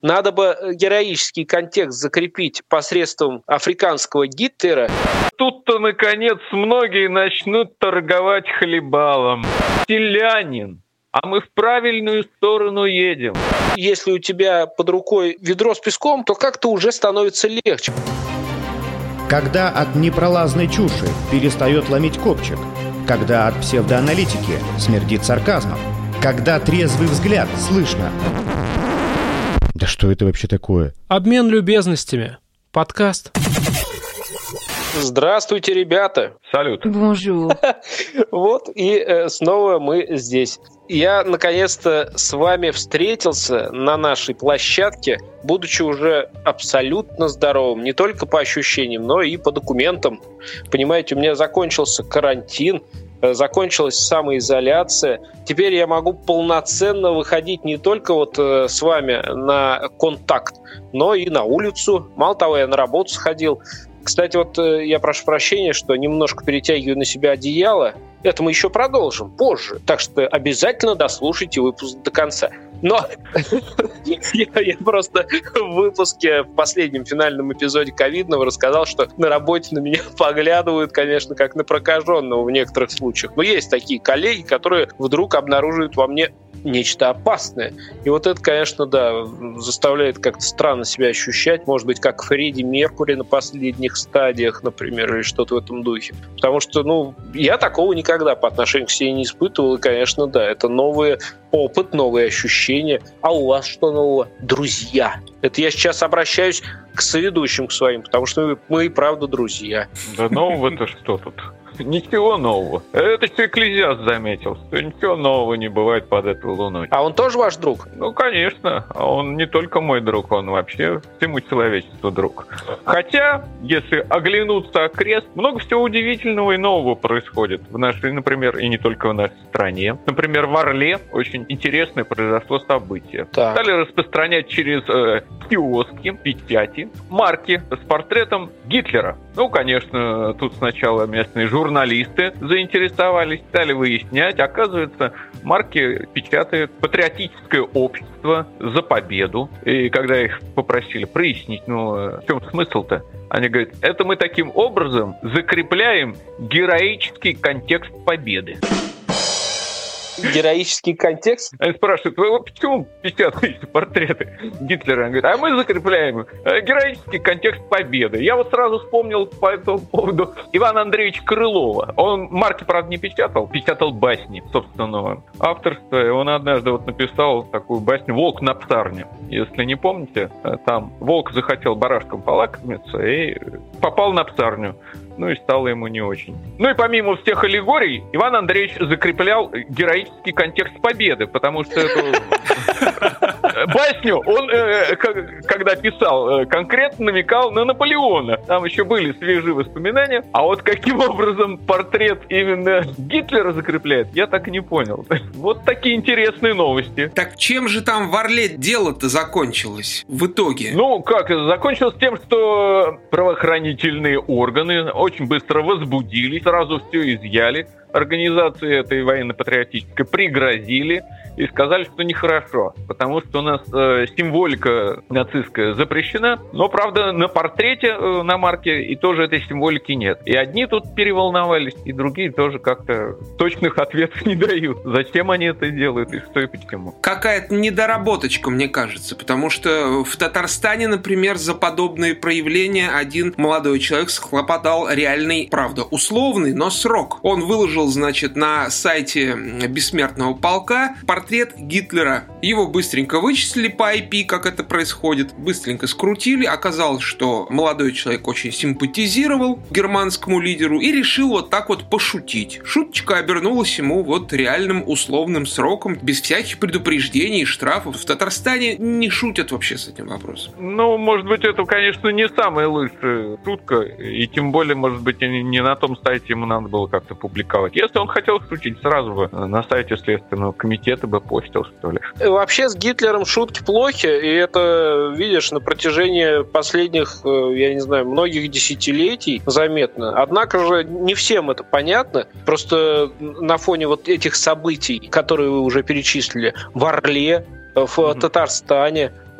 Надо бы героический контекст закрепить посредством африканского Гитлера. Тут-то, наконец, многие начнут торговать хлебалом. Селянин. А мы в правильную сторону едем. Если у тебя под рукой ведро с песком, то как-то уже становится легче. Когда от непролазной чуши перестает ломить копчик. Когда от псевдоаналитики смердит сарказмом. Когда трезвый взгляд слышно. Да что это вообще такое? Обмен любезностями. Подкаст. Здравствуйте, ребята. Салют. Бонжур. Вот и снова мы здесь. Я наконец-то с вами встретился на нашей площадке, будучи уже абсолютно здоровым, не только по ощущениям, но и по документам. Понимаете, у меня закончился карантин, закончилась самоизоляция. Теперь я могу полноценно выходить не только вот с вами на контакт, но и на улицу. Мало того, я на работу сходил. Кстати, вот я прошу прощения, что немножко перетягиваю на себя одеяло. Это мы еще продолжим позже. Так что обязательно дослушайте выпуск до конца. Но я просто в выпуске, в последнем финальном эпизоде ковидного рассказал, что на работе на меня поглядывают, конечно, как на прокаженного в некоторых случаях. Но есть такие коллеги, которые вдруг обнаруживают во мне нечто опасное. И вот это, конечно, да, заставляет как-то странно себя ощущать. Может быть, как Фредди Меркьюри на последних стадиях, например, или что-то в этом духе. Потому что, я такого никогда по отношению к себе не испытывал. И, конечно, да, это новый опыт, новые ощущения. А у вас что нового? Друзья. Это я сейчас обращаюсь к соведущим, к своим, потому что мы и правда друзья. Да нового-то что тут? Ничего нового. Это что Экклезиаст заметил, что ничего нового не бывает под этой луной. А он тоже ваш друг? Ну, конечно. Он не только мой друг, он вообще всему человечеству друг. Хотя, если оглянуться окрест, много всего удивительного и нового происходит в нашей, например, и не только в нашей стране. Например, в Орле очень интересное произошло событие. Так. Стали распространять через киоски, печати, марки с портретом Гитлера. Ну, конечно, тут сначала местные журналисты заинтересовались, стали выяснять. Оказывается, марки печатает патриотическое общество «За победу». И когда их попросили прояснить, в чем смысл-то? Они говорят, это мы таким образом закрепляем героический контекст победы. Героический контекст? Они спрашивают, вы почему печатаете портреты Гитлера? Они говорят, а мы закрепляем героический контекст победы. Я вот сразу вспомнил по этому поводу Ивана Андреевича Крылова. Он марки, правда, не печатал басни собственного авторства. И он однажды написал такую басню «Волк на псарне». Если не помните, там волк захотел барашком полакомиться и попал на псарню. И стало ему не очень. И помимо всех аллегорий, Иван Андреевич закреплял героический контекст победы, потому что эту басню он, когда писал, конкретно намекал на Наполеона. Там еще были свежие воспоминания. А вот каким образом портрет именно Гитлера закрепляет, я так и не понял. Вот такие интересные новости. Так чем же там в Орле дело-то закончилось в итоге? Закончилось тем, что правоохранительные органы очень быстро возбудились, сразу все изъяли. Организации этой военно-патриотической пригрозили и сказали, что нехорошо, потому что у нас символика нацистская запрещена, но, правда, на портрете, на марке, и тоже этой символики нет. И одни тут переволновались, и другие тоже как-то точных ответов не дают. Зачем они это делают и что и почему? Какая-то недоработочка, мне кажется, потому что в Татарстане, например, за подобные проявления один молодой человек схлопотал реальный, правда, условный, но срок. Он выложил, на сайте Бессмертного полка портрет Гитлера. Его быстренько вычислили по IP, как это происходит, быстренько скрутили. Оказалось, что молодой человек очень симпатизировал германскому лидеру и решил вот так вот пошутить. Шуточка обернулась ему реальным условным сроком, без всяких предупреждений и штрафов. В Татарстане не шутят вообще с этим вопросом. Может быть, это, конечно, не самая лучшая шутка, и тем более, может быть, не на том сайте ему надо было как-то публиковать. Если он хотел шутить, сразу бы на сайте Следственного комитета бы постил, что ли. Вообще с Гитлером шутки плохи, и это, видишь, на протяжении последних, я не знаю, многих десятилетий заметно. Однако же не всем это понятно. Просто на фоне вот этих событий, которые вы уже перечислили, в Орле, в Татарстане,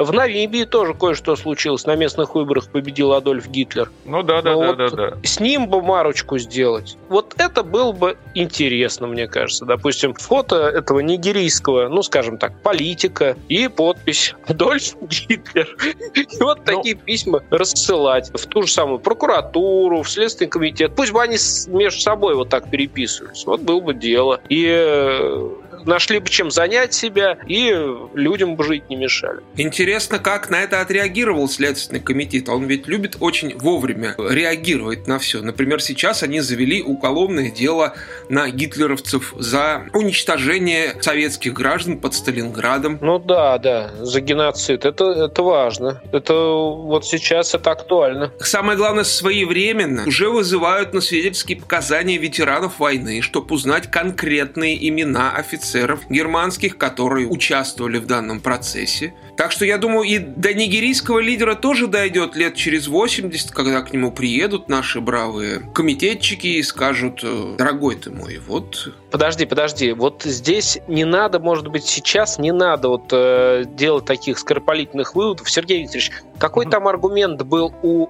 В Намибии тоже кое-что случилось. На местных выборах победил Адольф Гитлер. Да. С ним бы марочку сделать. Вот это было бы интересно, мне кажется. Допустим, фото этого нигерийского, скажем так, политика и подпись «Адольф Гитлер». И вот такие письма рассылать в ту же самую прокуратуру, в Следственный комитет. Пусть бы они между собой вот так переписывались. Вот было бы дело. И нашли бы чем занять себя, и людям бы жить не мешали. Интересно, как на это отреагировал Следственный комитет. Он ведь любит очень вовремя реагировать на все. Например, сейчас они завели уголовное дело на гитлеровцев за уничтожение советских граждан под Сталинградом. Да, за геноцид. Это важно. Это вот сейчас это актуально. Самое главное, своевременно уже вызывают на свидетельские показания ветеранов войны, чтобы узнать конкретные имена офицеров германских, которые участвовали в данном процессе. Так что я думаю, и до нигерийского лидера тоже дойдет лет через 80, когда к нему приедут наши бравые комитетчики и скажут: дорогой ты мой, вот... Подожди. Вот здесь не надо, может быть, сейчас не надо делать таких скоропалительных выводов. Сергей Викторович, какой там аргумент был у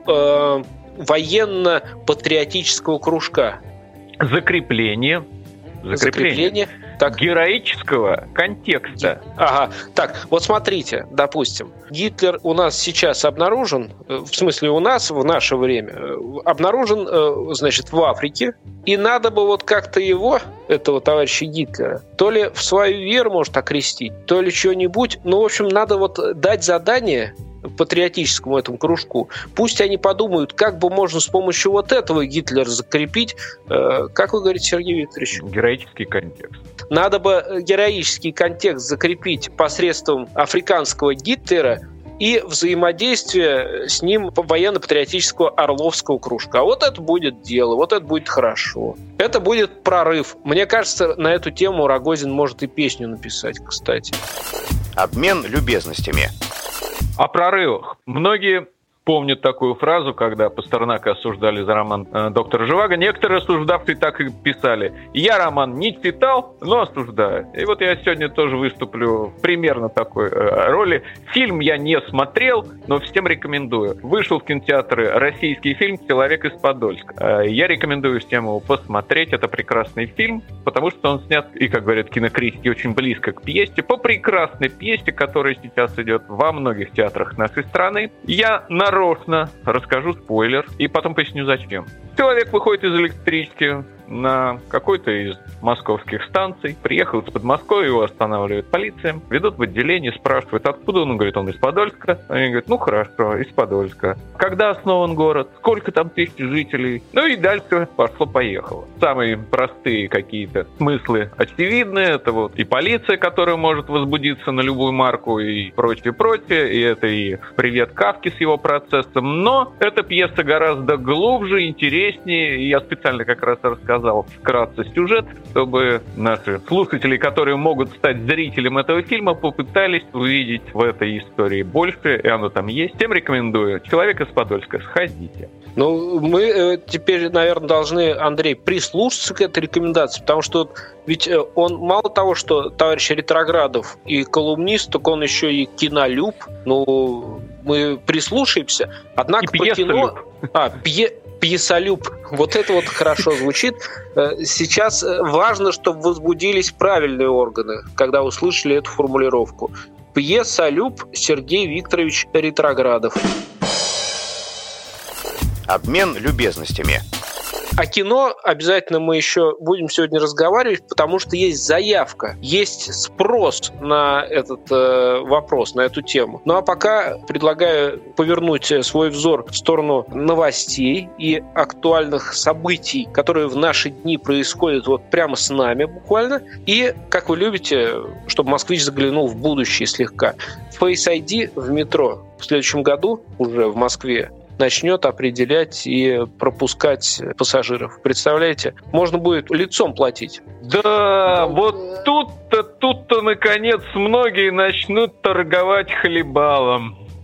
военно-патриотического кружка? Закрепление. Так. Героического контекста. Ага. Так, вот смотрите, допустим, Гитлер у нас сейчас обнаружен, в смысле у нас в наше время, обнаружен, значит, в Африке, и надо бы вот как-то его, этого товарища Гитлера, то ли в свою веру, может, окрестить, то ли что-нибудь, в общем, надо вот дать задание патриотическому этому кружку. Пусть они подумают, как бы можно с помощью вот этого Гитлера закрепить, как вы говорите, Сергей Викторович? Героический контекст. Надо бы героический контекст закрепить посредством африканского Гитлера и взаимодействие с ним военно-патриотического Орловского кружка. Вот это будет дело, вот это будет хорошо. Это будет прорыв. Мне кажется, на эту тему Рогозин может и песню написать, кстати. Обмен любезностями. О прорывах. Многие помнят такую фразу, когда Пастернака осуждали за роман «Доктор Живаго». Некоторые осуждавшие так и писали: «Я роман не читал, но осуждаю». И вот я сегодня тоже выступлю в примерно такой роли. Фильм я не смотрел, но всем рекомендую. Вышел в кинотеатры российский фильм «Человек из Подольска». Я рекомендую всем его посмотреть. Это прекрасный фильм, потому что он снят, и, как говорят кинокритики, очень близко к пьесе, по прекрасной пьесе, которая сейчас идет во многих театрах нашей страны. Я нарочно расскажу спойлер и потом поясню зачем. Человек выходит из электрички на какой-то из московских станций, приехал из Подмосковья, его останавливает полиция, ведут в отделение, спрашивают, откуда он говорит, он из Подольска. Они говорят, хорошо, из Подольска. Когда основан город, сколько там тысяч жителей, и дальше пошло-поехало. Самые простые какие-то смыслы очевидны, это вот и полиция, которая может возбудиться на любую марку и прочее, и это и «Привет Кафке» с его процессом, но эта пьеса гораздо глубже, интереснее, и я специально как раз рассказал вкратце сюжет, чтобы наши слушатели, которые могут стать зрителем этого фильма, попытались увидеть в этой истории больше, и оно там есть. Всем рекомендую. «Человек из Подольска». Сходите. Мы теперь, наверное, должны, Андрей, прислушаться к этой рекомендации, потому что ведь он мало того, что товарищ Ретроградов и колумнист, так он еще и кинолюб. Мы прислушаемся. Однако и по кино... Пьесолюб. Вот это вот хорошо звучит. Сейчас важно, чтобы возбудились правильные органы, когда услышали эту формулировку. Пьесолюб Сергей Викторович Ретроградов. Обмен любезностями. О кино обязательно мы еще будем сегодня разговаривать, потому что есть заявка, есть спрос на этот вопрос, на эту тему. А пока предлагаю повернуть свой взор в сторону новостей и актуальных событий, которые в наши дни происходят вот прямо с нами буквально. И, как вы любите, чтобы москвич заглянул в будущее слегка. Face ID в метро в следующем году уже в Москве начнет определять и пропускать пассажиров. Представляете? Можно будет лицом платить. Да, вот тут-то, наконец, многие начнут торговать хлебалом.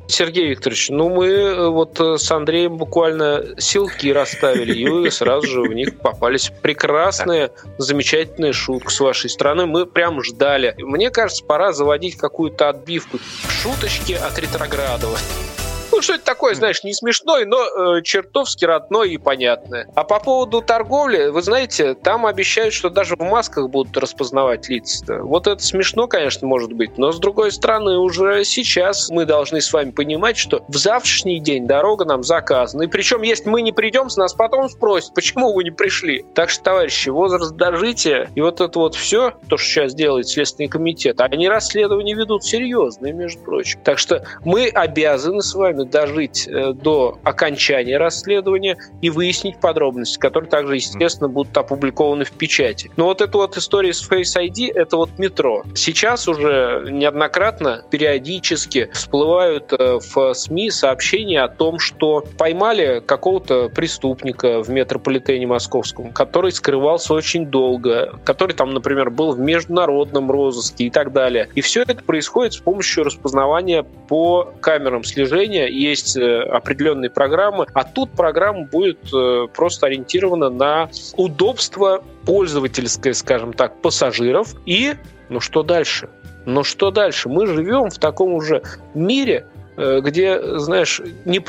Сергей Викторович, мы вот с Андреем буквально силки расставили, и вы сразу же в них попались. Прекрасная, замечательная шутка с вашей стороны. Мы прям ждали. Мне кажется, пора заводить какую-то отбивку. Шуточки от Ретроградова. Что это такое, знаешь, не смешное, но чертовски родное и понятное. А по поводу торговли, вы знаете, там обещают, что даже в масках будут распознавать лица. Вот это смешно, конечно, может быть, но с другой стороны, уже сейчас мы должны с вами понимать, что в завтрашний день дорога нам заказана. И причем, если мы не придем, нас потом спросят, почему вы не пришли. Так что, товарищи, возраст дожития и вот это вот все, то, что сейчас делает Следственный комитет, они расследования ведут серьезные, между прочим. Так что мы обязаны с вами дожить до окончания расследования и выяснить подробности, которые также, естественно, будут опубликованы в печати. Но вот эта вот история с Face ID, это вот метро. Сейчас уже неоднократно, периодически всплывают в СМИ сообщения о том, что поймали какого-то преступника в метрополитене московском, который скрывался очень долго, который там, например, был в международном розыске и так далее. И все это происходит с помощью распознавания по камерам слежения. Есть определенные программы, а тут программа будет просто ориентирована на удобство пользовательское, скажем так, пассажиров. И, что дальше? Что дальше? Мы живем в таком уже мире, где, знаешь, не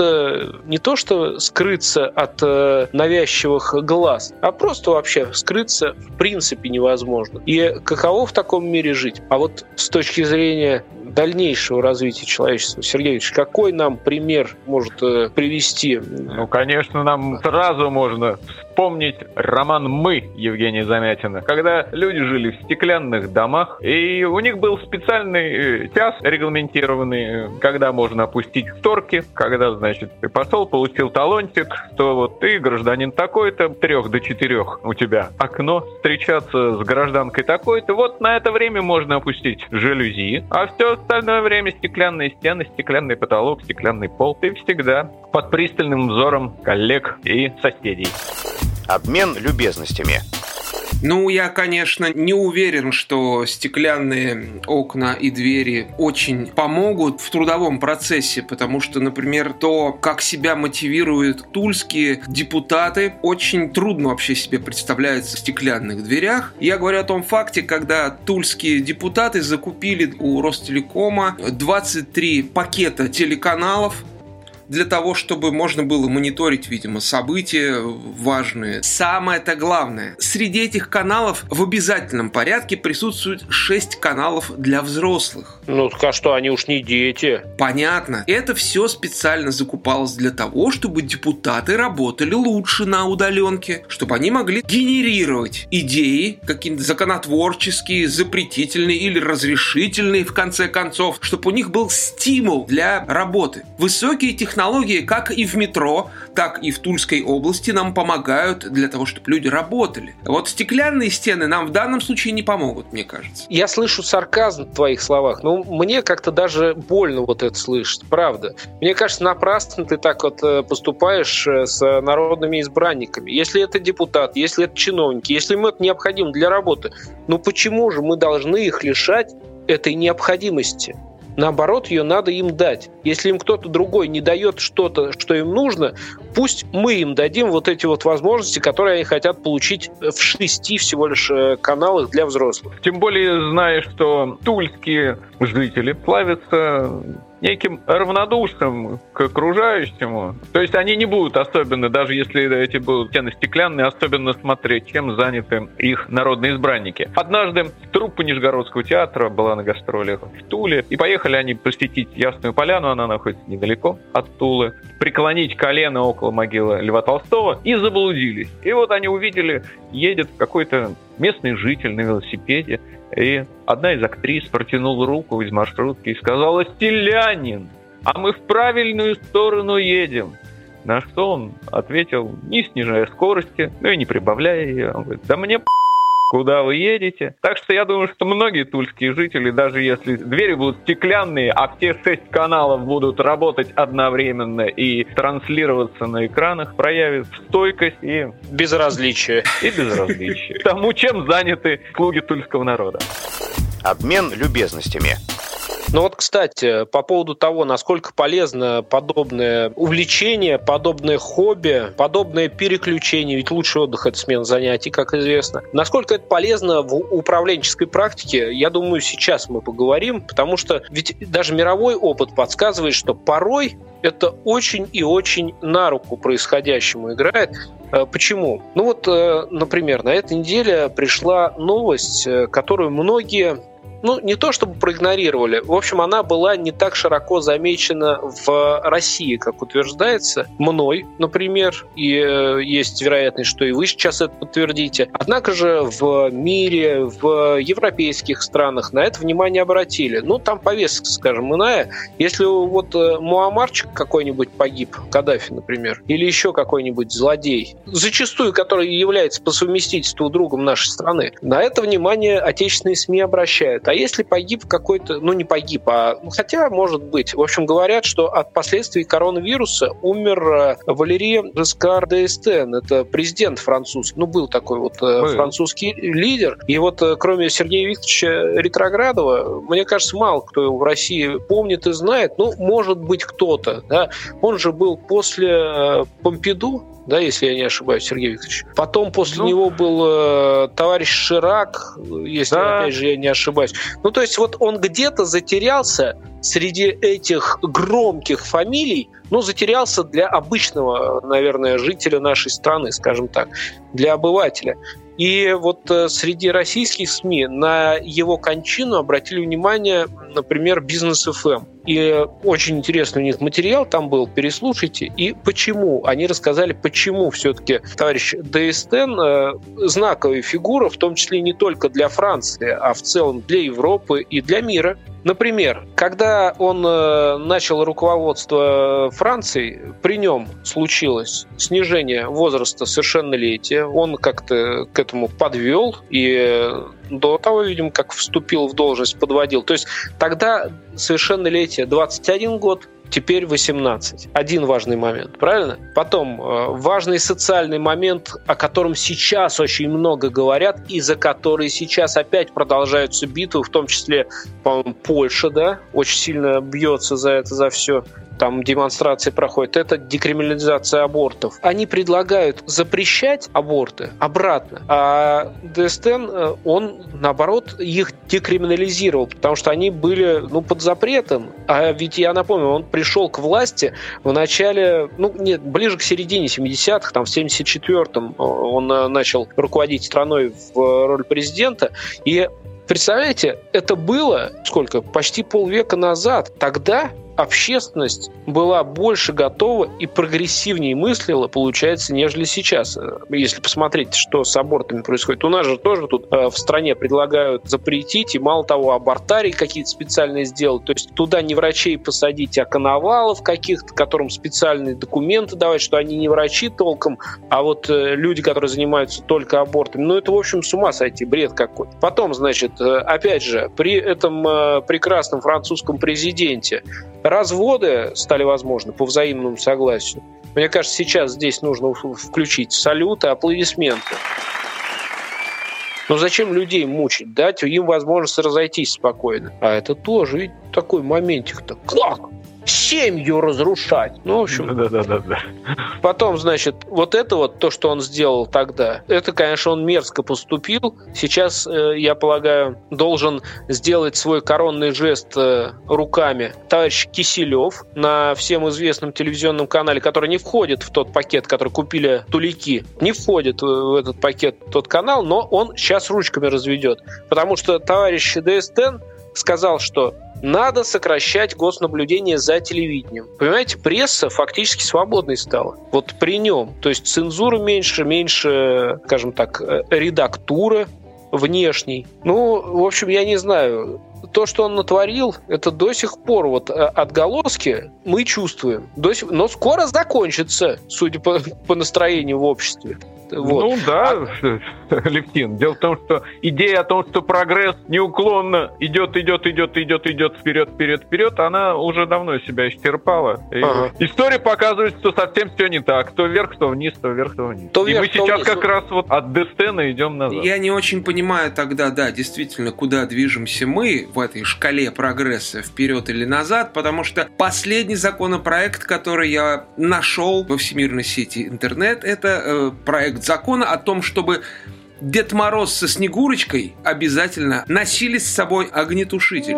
то, что скрыться от навязчивых глаз, а просто вообще скрыться в принципе невозможно. И каково в таком мире жить? А вот с точки зрения дальнейшего развития человечества, Сергей Ильич, какой нам пример может привести? Конечно, нам сразу можно вспомнить роман «Мы» Евгения Замятина, когда люди жили в стеклянных домах, и у них был специальный час регламентированный, когда можно опустить шторки, когда, значит, ты пошел, получил талончик, что вот ты гражданин такой-то, 3 до 4 у тебя окно, встречаться с гражданкой такой-то, вот на это время можно опустить жалюзи, а все остальное время стеклянные стены, стеклянный потолок, стеклянный пол. Ты всегда под пристальным взором коллег и соседей. Обмен любезностями. Я, конечно, не уверен, что стеклянные окна и двери очень помогут в трудовом процессе, потому что, например, то, как себя мотивируют тульские депутаты, очень трудно вообще себе представляется в стеклянных дверях. Я говорю о том факте, когда тульские депутаты закупили у Ростелекома 23 пакета телеканалов, для того, чтобы можно было мониторить, видимо, события важные. Самое-то главное, среди этих каналов в обязательном порядке присутствует 6 каналов для взрослых. А что, они уж не дети? Понятно. Это все специально закупалось для того, чтобы депутаты работали лучше на удаленке, чтобы они могли генерировать идеи, какие-то законотворческие, запретительные или разрешительные, в конце концов, чтобы у них был стимул для работы. Высокие технологии, как и в метро, так и в Тульской области, нам помогают для того, чтобы люди работали. Вот стеклянные стены нам в данном случае не помогут, мне кажется. Я слышу сарказм в твоих словах, но мне как-то даже больно вот это слышать, правда. Мне кажется, напрасно ты так вот поступаешь с народными избранниками. Если это депутат, если это чиновники, если им это необходимо для работы, почему же мы должны их лишать этой необходимости? Наоборот, ее надо им дать. Если им кто-то другой не дает что-то, что им нужно, пусть мы им дадим вот эти вот возможности, которые они хотят получить в 6 всего лишь каналах для взрослых. Тем более, зная, что тульские жители славятся неким равнодушием к окружающему. То есть они не будут особенно, даже если эти будут стены стеклянные, особенно смотреть, чем заняты их народные избранники. Однажды труппа Нижегородского театра была на гастролях в Туле, и поехали они посетить Ясную Поляну, она находится недалеко от Тулы, преклонить колено около могилы Льва Толстого, и заблудились. И вот они увидели, едет какой-то местный житель на велосипеде, и одна из актрис протянула руку из маршрутки и сказала: «Селянин, а мы в правильную сторону едем». На что он ответил, не снижая скорости, и не прибавляя ее. Он говорит: «Да мне куда вы едете?» Так что я думаю, что многие тульские жители, даже если двери будут стеклянные, а все 6 каналов будут работать одновременно и транслироваться на экранах, проявят стойкость и безразличие. К тому, чем заняты слуги тульского народа. Обмен любезностями. Но вот, кстати, по поводу того, насколько полезно подобное увлечение, подобное хобби, подобное переключение, ведь лучший отдых – это смена занятий, как известно. Насколько это полезно в управленческой практике, я думаю, сейчас мы поговорим, потому что ведь даже мировой опыт подсказывает, что порой это очень и очень на руку происходящему играет. Почему? Ну вот, например, на этой неделе пришла новость, которую многие, не то чтобы проигнорировали, в общем, она была не так широко замечена в России, как утверждается мной, например, и есть вероятность, что и вы сейчас это подтвердите. Однако же в мире, в европейских странах на это внимание обратили. Там повестка, скажем, иная. Если вот Муаммарчик какой-нибудь погиб, Каддафи, например, или еще какой-нибудь злодей, зачастую который является по совместительству другом нашей страны, на это внимание отечественные СМИ обращают. А если погиб какой-то, не погиб, хотя может быть. В общем, говорят, что от последствий коронавируса умер Валерий Жескар д'Эстен. Это президент французский. Был такой вот французский лидер. И вот кроме Сергея Викторовича Ретроградова, мне кажется, мало кто в России помнит и знает. Может быть, кто-то. Да? Он же был после Помпиду, да, если я не ошибаюсь, Сергей Викторович. Потом после него был товарищ Ширак, если, опять же, я не ошибаюсь. То есть вот он где-то затерялся среди этих громких фамилий, затерялся для обычного, наверное, жителя нашей страны, скажем так, для обывателя. И вот среди российских СМИ на его кончину обратили внимание, например, Бизнес.ФМ. И очень интересный у них материал там был, переслушайте. И почему? Они рассказали, почему все-таки товарищ д'Эстен знаковая фигура, в том числе не только для Франции, а в целом для Европы и для мира. Например, когда он начал руководство Францией, при нем случилось снижение возраста совершеннолетия. Он как-то к этому подвел и до того, видимо, как вступил в должность, подводил. То есть тогда совершеннолетие 21 год, теперь 18. Один важный момент, правильно? Потом важный социальный момент, о котором сейчас очень много говорят, и за который сейчас опять продолжаются битвы, в том числе, по-моему, Польша, да, очень сильно бьется за это, за все. Там демонстрации проходят, это декриминализация абортов. Они предлагают запрещать аборты обратно, а д'Эстен, он, наоборот, их декриминализировал, потому что они были, под запретом. А ведь, я напомню, он пришел к власти в начале, ближе к середине 70-х, там, в 74-м он начал руководить страной в роли президента, и представляете, это было, почти полвека назад. Тогда общественность была больше готова и прогрессивнее мыслила, получается, нежели сейчас. Если посмотреть, что с абортами происходит. У нас же тоже тут в стране предлагают запретить, и мало того, абортарии какие-то специальные сделать. То есть туда не врачей посадить, а коновалов каких-то, которым специальные документы давать, что они не врачи толком, а вот люди, которые занимаются только абортами. Это, в общем, с ума сойти, бред какой-то. Потом, значит, опять же, при этом прекрасном французском президенте разводы стали возможны по взаимному согласию. Мне кажется, сейчас здесь нужно включить салюты, аплодисменты. Зачем людей мучить? Дать им возможность разойтись спокойно. А это тоже ведь такой моментик-то. Как? Семью разрушать. В общем... Да. Потом, значит, вот это вот то, что он сделал тогда, это, конечно, он мерзко поступил. Сейчас, я полагаю, должен сделать свой коронный жест руками товарищ Киселев на всем известном телевизионном канале, который не входит в тот пакет, который купили тулики. Не входит в этот пакет тот канал, но он сейчас ручками разведет. Потому что товарищ д'Эстен сказал, что надо сокращать госнаблюдение за телевидением. Понимаете, пресса фактически свободной стала. Вот при нем. То есть цензуры меньше, скажем так, редактуры внешней. В общем, я не знаю. То, что он натворил, это до сих пор отголоски мы чувствуем. Но скоро закончится, судя по настроению в обществе. Вот. Левтин. Дело в том, что идея о том, что прогресс неуклонно идет вперед, она уже давно себя исчерпала. История показывает, что совсем все не так. То вверх, то вниз, то вверх, то вниз. И мы сейчас как раз от д'Эстена идем назад. Я не очень понимаю тогда, действительно, куда движемся мы. в этой шкале прогресса вперед или назад, потому что последний законопроект, который я нашел во всемирной сети интернет, это проект закона о том, чтобы Дед Мороз со Снегурочкой обязательно носили с собой огнетушитель.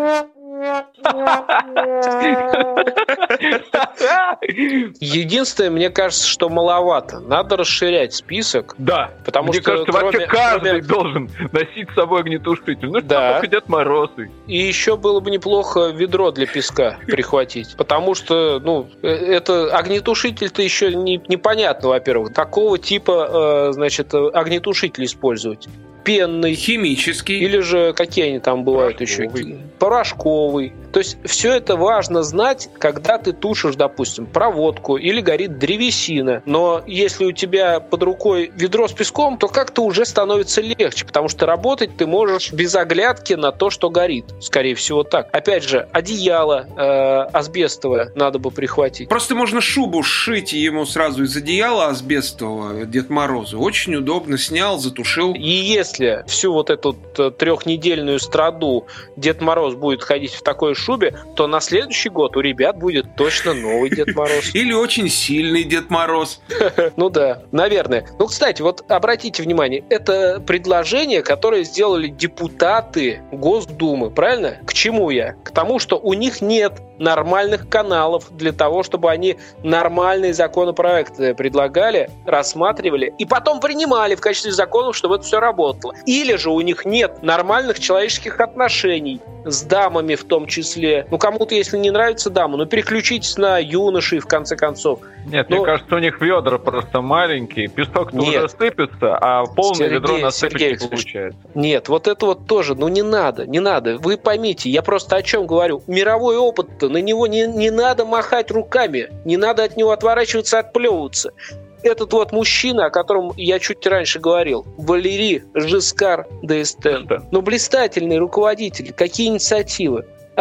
Единственное, мне кажется, что маловато. Надо расширять список. Да, потому мне что кажется, вообще каждый должен носить с собой огнетушитель. Ну что, только Дед Мороз. И еще было бы неплохо ведро для песка прихватить. Потому что, это огнетушитель-то еще непонятно, во-первых. Какого типа, огнетушитель использовать? Пенный, химический, или же какие они там бывают еще? Порошковый. То есть все это важно знать, когда ты тушишь, допустим, проводку или горит древесина. Но если у тебя под рукой ведро с песком, то как-то уже становится легче, потому что работать ты можешь без оглядки на то, что горит. Скорее всего так. Опять же, одеяло асбестовое надо бы прихватить. Просто можно шубу сшить ему сразу из одеяла асбестового Дед Морозу. Очень удобно. Снял, затушил. И если всю вот эту трехнедельную страду Дед Мороз будет ходить в такой шубе, то на следующий год у ребят будет точно новый Дед Мороз. Или очень сильный Дед Мороз. Ну да, наверное. Ну, кстати, вот обратите внимание, это предложение, которое сделали депутаты Госдумы, правильно? К чему я? К тому, что у них нет нормальных каналов для того, чтобы они нормальные законопроекты предлагали, рассматривали и потом принимали в качестве законов, чтобы это все работало. Или же у них нет нормальных человеческих отношений с дамами в том числе. Кому-то, если не нравится дама, переключитесь на юношей, в конце концов. Нет, мне кажется, у них ведра просто маленькие, песок-то уже сыпется, а полное ведро насыпать не получается. Нет, вот это вот тоже, не надо. Вы поймите, я просто о чем говорю. Мировой опыт-то, на него не надо махать руками, не надо от него отворачиваться, отплевываться. Этот вот мужчина, о котором я чуть раньше говорил, Валерий Жискар д'Эстен, блистательный руководитель, какие инициативы,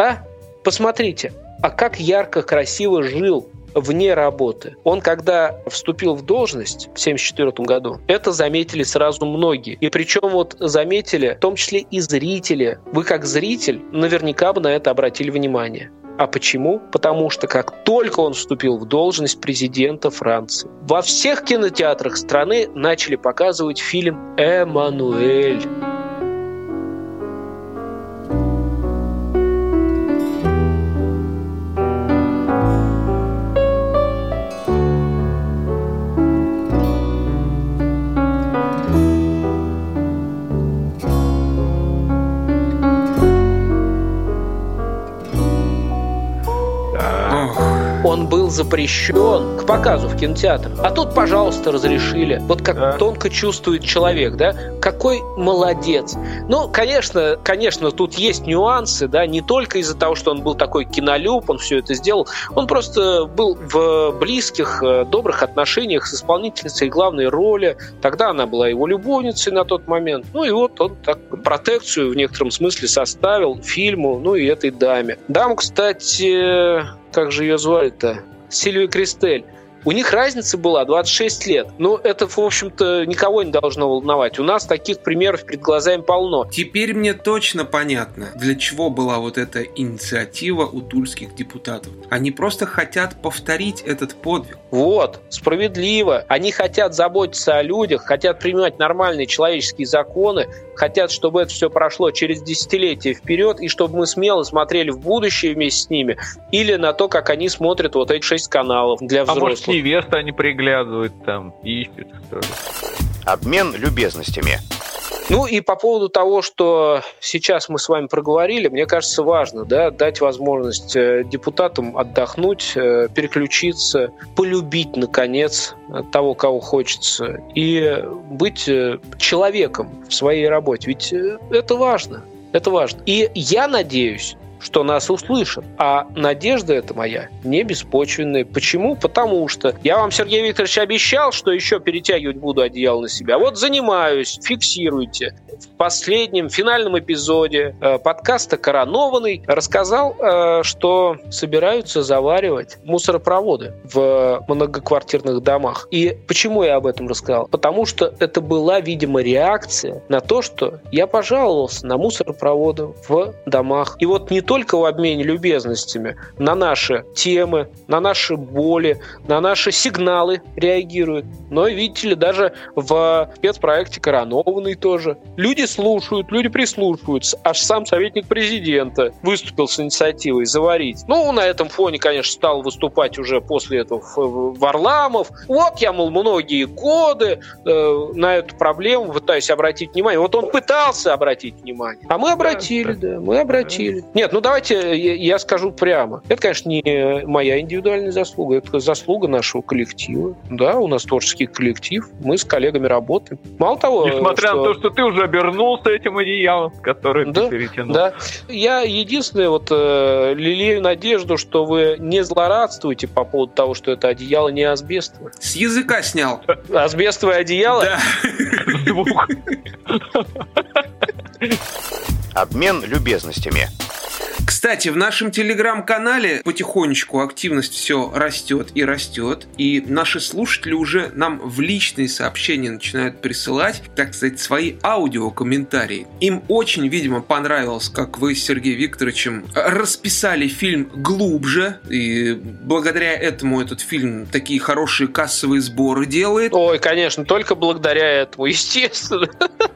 Посмотрите, как ярко, красиво жил вне работы. Он, когда вступил в должность в 1974 году, это заметили сразу многие. И причем заметили, в том числе и зрители. Вы, как зритель, наверняка бы на это обратили внимание. А почему? Потому что как только он вступил в должность президента Франции, во всех кинотеатрах страны начали показывать фильм «Эммануэль». Он был запрещен к показу в кинотеатрах. А тут, пожалуйста, разрешили. Вот как тонко чувствует человек, да? Какой молодец. Конечно, тут есть нюансы, да, не только из-за того, что он был такой кинолюб, он все это сделал. Он просто был в близких, добрых отношениях с исполнительницей главной роли. Тогда она была его любовницей на тот момент. И вот он так протекцию в некотором смысле составил фильму, и этой даме. Даму, кстати, как же ее звали-то? Сильвия Кристель. У них разница была 26 лет. Это, в общем-то, никого не должно волновать. У нас таких примеров перед глазами полно. Теперь мне точно понятно, для чего была вот эта инициатива у тульских депутатов. Они просто хотят повторить этот подвиг. Вот, справедливо. Они хотят заботиться о людях, хотят принимать нормальные человеческие законы, хотят, чтобы это все прошло через десятилетия вперед, и чтобы мы смело смотрели в будущее вместе с ними, или на то, как они смотрят вот эти 6 каналов для взрослых. А может, невеста они приглядывают там, ищут что-то. Обмен любезностями. И по поводу того, что сейчас мы с вами проговорили, мне кажется, важно, дать возможность депутатам отдохнуть, переключиться, полюбить, наконец, того, кого хочется, и быть человеком в своей работе. Ведь это важно. Это важно. И я надеюсь, что нас услышат. А надежда эта моя не беспочвенная. Почему? Потому что я вам, Сергей Викторович, обещал, что еще перетягивать буду одеяло на себя. Вот занимаюсь, фиксируйте. В последнем финальном эпизоде подкаста «Коронованный» рассказал, что собираются заваривать мусоропроводы в многоквартирных домах. И почему я об этом рассказал? Потому что это была, видимо, реакция на то, что я пожаловался на мусоропроводы в домах. И вот не только в обмене любезностями на наши темы, на наши боли, на наши сигналы реагируют, но, видите ли, даже в спецпроекте «Коронованный» тоже. Люди слушают, люди прислушиваются. Аж сам советник президента выступил с инициативой заварить. Ну, на этом фоне, конечно, стал выступать уже после этого Варламов. Вот я, мол, многие годы на эту проблему пытаюсь обратить внимание. Вот он пытался обратить внимание. А мы обратили, мы обратили. Нет, ну давайте я скажу прямо. Это, конечно, не моя индивидуальная заслуга, это заслуга нашего коллектива. Да, у нас творческий коллектив, мы с коллегами работаем. Мало того, несмотря на то, что ты уже обернулся этим одеялом, который ты перетянул. Да. Я единственное лелею надежду, что вы не злорадствуете по поводу того, что это одеяло не асбестовое. С языка снял. Асбестовое одеяло? Да. С двух. Обмен любезностями. Кстати, в нашем телеграм-канале потихонечку активность все растет и растет, и наши слушатели уже нам в личные сообщения начинают присылать, так сказать, свои аудиокомментарии. Им очень, видимо, понравилось, как вы с Сергеем Викторовичем расписали фильм глубже, и благодаря этому этот фильм такие хорошие кассовые сборы делает. Ой, конечно, только благодаря этому, естественно.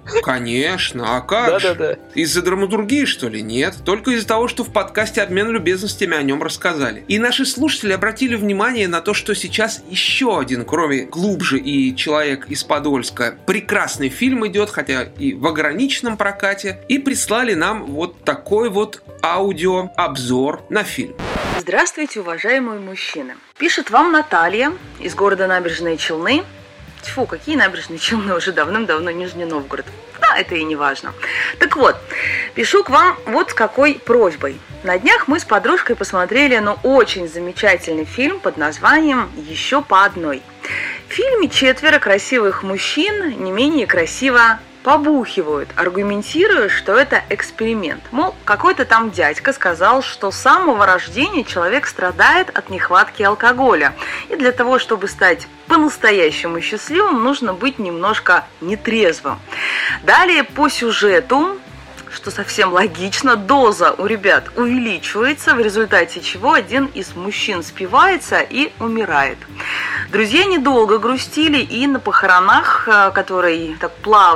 Конечно, а как же? Да. Из-за драматургии, что ли? Нет, только из-за того, что в подкасте «Обмен любезностями» о нем рассказали. И наши слушатели обратили внимание на то, что сейчас еще один, кроме «Глубже» и «Человек из Подольска», прекрасный фильм идет, хотя и в ограниченном прокате, и прислали нам вот такой вот аудиообзор на фильм. Здравствуйте, уважаемые мужчины. Пишет вам Наталья из города Набережные Челны. Тьфу, какие Набережные Челны, уже давным-давно Нижний Новгород. Да, это и не важно. Так вот, пишу к вам вот с какой просьбой. На днях мы с подружкой посмотрели, очень замечательный фильм под названием «Еще по одной». В фильме 4 красивых мужчин не менее красиво побухивают, аргументируя, что это эксперимент. Мол, какой-то там дядька сказал, что с самого рождения человек страдает от нехватки алкоголя. И для того, чтобы стать по-настоящему счастливым, нужно быть немножко нетрезвым. Далее по сюжету, что совсем логично, доза у ребят увеличивается, в результате чего один из мужчин спивается и умирает. Друзья недолго грустили, и на похоронах, который так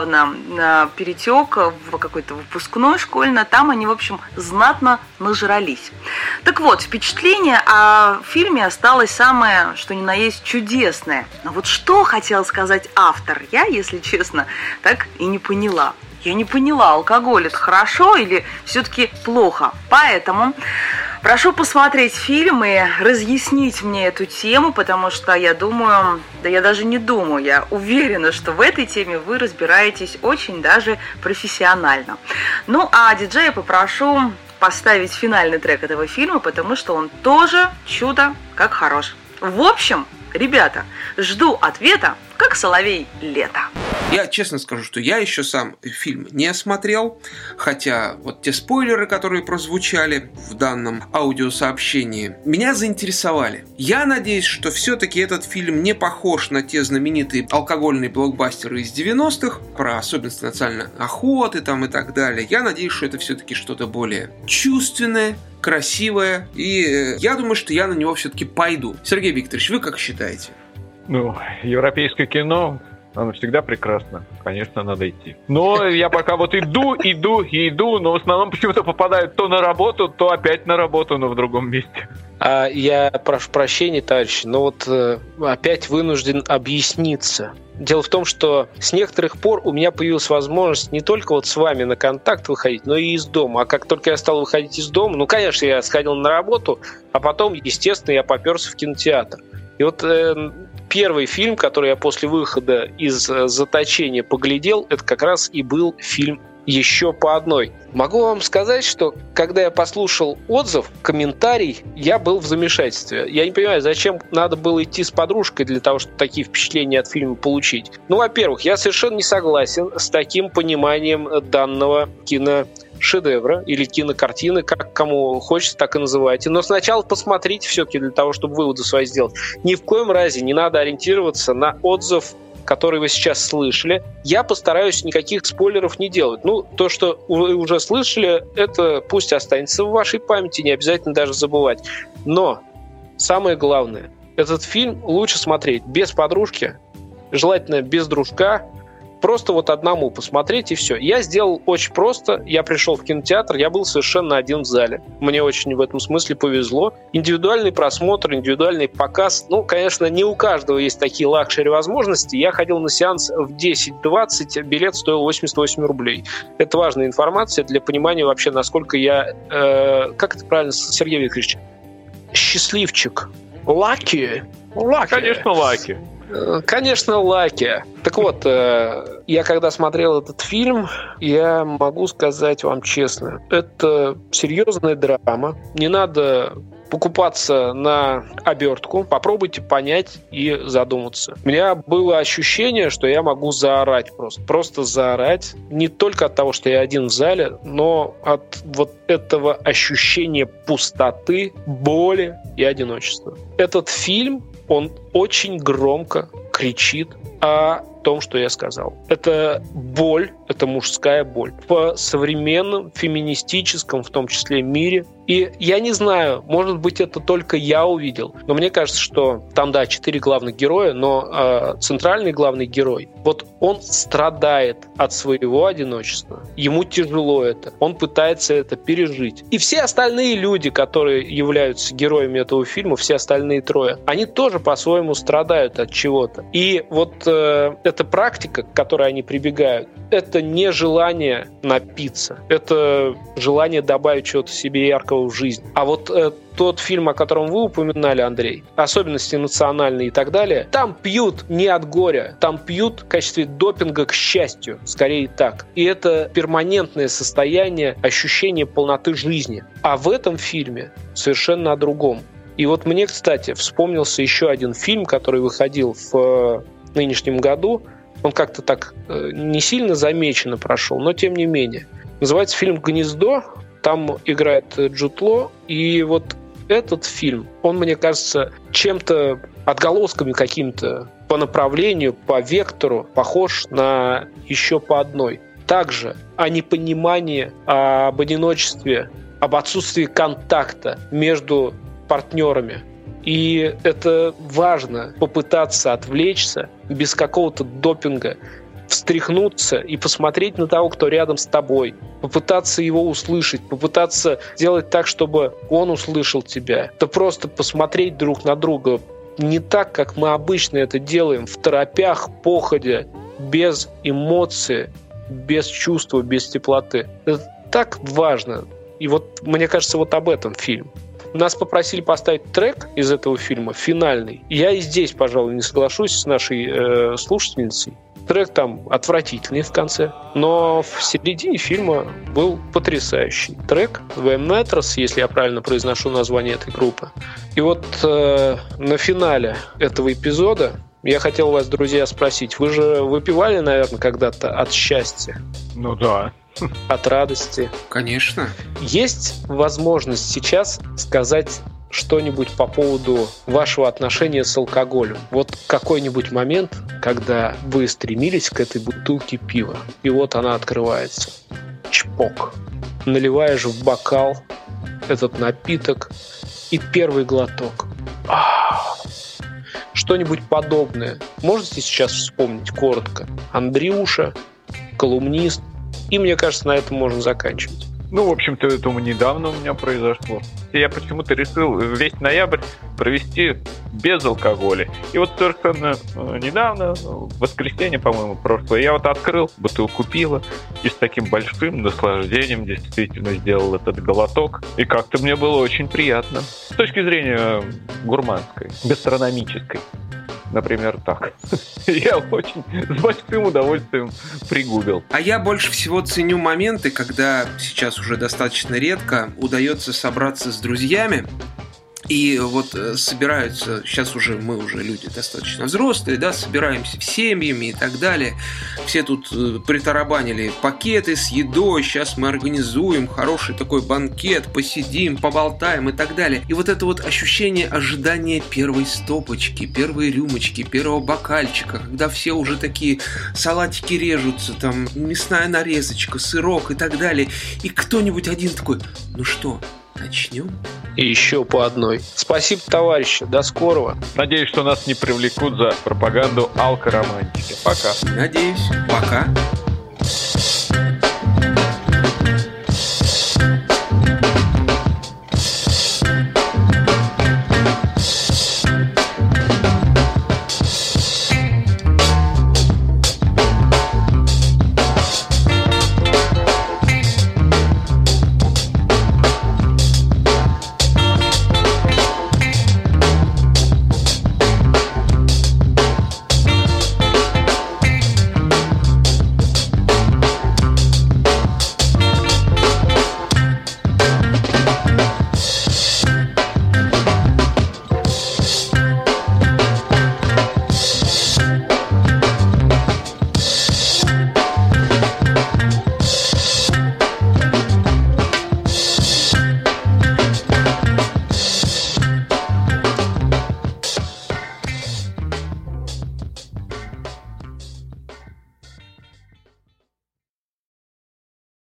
плавно перетек в какой-то выпускной школьный, там они, в общем, знатно нажрались. Так вот, впечатление о фильме осталось самое, что ни на есть, чудесное. Но вот что хотел сказать автор, я, если честно, так и не поняла. Я не поняла, алкоголь это хорошо или все-таки плохо. Поэтому прошу посмотреть фильм и разъяснить мне эту тему, потому что я думаю, да я даже не думаю, я уверена, что в этой теме вы разбираетесь очень даже профессионально. Ну, а диджея попрошу поставить финальный трек этого фильма, потому что он тоже чудо как хорош. В общем, ребята, жду ответа, как соловей лето. Я честно скажу, что я еще сам фильм не смотрел, хотя вот те спойлеры, которые прозвучали в данном аудиосообщении, меня заинтересовали. Я надеюсь, что все-таки этот фильм не похож на те знаменитые алкогольные блокбастеры из 90-х, про особенности национальной охоты там и так далее. Я надеюсь, что это все-таки что-то более чувственное, красивое, и я думаю, что я на него все-таки пойду. Сергей Викторович, вы как считаете? Европейское кино, оно всегда прекрасно. Конечно, надо идти. Но я пока вот иду, но в основном почему-то попадаю то на работу, то опять на работу, но в другом месте. Я прошу прощения, товарищи, но опять вынужден объясниться. Дело в том, что с некоторых пор у меня появилась возможность не только с вами на контакт выходить, но и из дома. А как только я стал выходить из дома, конечно, я сходил на работу, а потом, естественно, я попёрся в кинотеатр. И первый фильм, который я после выхода из заточения поглядел, это как раз и был фильм еще по одной. Могу вам сказать, что когда я послушал отзыв, комментарий, я был в замешательстве. Я не понимаю, зачем надо было идти с подружкой для того, чтобы такие впечатления от фильма получить. Ну, во-первых, я совершенно не согласен с таким пониманием данного киношедевра или кинокартины, как кому хочется, так и называйте. Но сначала посмотрите все-таки для того, чтобы выводы свои сделать. Ни в коем разе не надо ориентироваться на отзыв, который вы сейчас слышали. Я постараюсь никаких спойлеров не делать. Ну, то, что вы уже слышали, это пусть останется в вашей памяти, не обязательно даже забывать. Но самое главное, этот фильм лучше смотреть без подружки, желательно без дружка, просто вот одному посмотреть и все. Я сделал очень просто. Я пришел в кинотеатр, я был совершенно один в зале. Мне очень в этом смысле повезло. Индивидуальный просмотр, индивидуальный показ. Ну, конечно, не у каждого есть такие лакшери возможности. Я ходил на сеанс в 10-20, билет стоил 88 рублей. Это важная информация для понимания вообще, насколько я, как это правильно, Сергей Викторович, счастливчик. Лаки. Конечно, лаки. Конечно, лаки. Так вот, я когда смотрел этот фильм, я могу сказать вам честно, это серьезная драма. Не надо покупаться на обертку, попробуйте понять и задуматься. У меня было ощущение, что я могу заорать просто заорать. Не только от того, что я один в зале, но от вот этого ощущения пустоты, боли и одиночества. Этот фильм, он очень громко кричит о том, что я сказал. Это боль, это мужская боль. В современном, феминистическом, в том числе, мире. И я не знаю, может быть, это только я увидел, но мне кажется, что там, да, 4 главных героя, но центральный главный герой, вот он страдает от своего одиночества. Ему тяжело это. Он пытается это пережить. И все остальные люди, которые являются героями этого фильма, все остальные трое, они тоже по-своему страдают от чего-то. И вот эта практика, к которой они прибегают, это не желание напиться, это желание добавить чего-то себе яркого в жизнь. А вот тот фильм, о котором вы упоминали, Андрей, особенности национальные и так далее, там пьют не от горя, там пьют в качестве допинга к счастью, скорее так. И это перманентное состояние ощущения полноты жизни. А в этом фильме совершенно о другом. И вот мне, кстати, вспомнился еще один фильм, который выходил в нынешнем году. Он как-то так не сильно замеченно прошел, но тем не менее. Называется фильм «Гнездо». Там играет Джуд Лоу. И вот этот фильм, он, мне кажется, чем-то, отголосками каким-то по направлению, по вектору похож на еще по одной. Также о непонимании, об одиночестве, об отсутствии контакта между партнерами. И это важно попытаться отвлечься без какого-то допинга, встряхнуться и посмотреть на того, кто рядом с тобой, попытаться его услышать, попытаться сделать так, чтобы он услышал тебя. Это просто посмотреть друг на друга не так, как мы обычно это делаем, в торопях, походя, без эмоций, без чувства, без теплоты. Это так важно. И вот, мне кажется, вот об этом фильм. Нас попросили поставить трек из этого фильма, финальный. Я и здесь, пожалуй, не соглашусь с нашей слушательницей. Трек там отвратительный в конце, но в середине фильма был потрясающий трек The Metros, если я правильно произношу название этой группы. И вот на финале этого эпизода я хотел вас, друзья, спросить. Вы же выпивали, наверное, когда-то от счастья? Ну да. От радости? Конечно. Есть возможность сейчас сказать что-нибудь по поводу вашего отношения с алкоголем? Вот какой-нибудь момент, когда вы стремились к этой бутылке пива, и вот она открывается. Чпок. Наливаешь в бокал этот напиток, и первый глоток. Что-нибудь подобное можете сейчас вспомнить коротко? Андрюша, колумнист. И мне кажется, на этом можно заканчивать. Ну, в общем-то, это недавно у меня произошло. Я почему-то решил весь ноябрь провести без алкоголя. И вот совершенно недавно, в воскресенье, по-моему, прошлое, я вот открыл бутылку пива и с таким большим наслаждением действительно сделал этот глоток. И как-то мне было очень приятно. С точки зрения гурманской, гастрономической. например, так. Я очень с большим удовольствием пригубил. А я больше всего ценю моменты, когда сейчас уже достаточно редко удается собраться с друзьями. И вот собираются, сейчас уже мы уже люди достаточно взрослые, да, собираемся в семьями и так далее. Все тут притарабанили пакеты с едой, сейчас мы организуем хороший такой банкет, посидим, поболтаем и так далее. И вот это вот ощущение ожидания первой стопочки, первой рюмочки, первого бокальчика, когда все уже такие салатики режутся, там мясная нарезочка, сырок и так далее. И кто-нибудь один такой: ну что, начнем? И еще по одной. Спасибо, товарищи. До скорого. Надеюсь, что нас не привлекут за пропаганду алкоромантики. Пока. Надеюсь. Пока.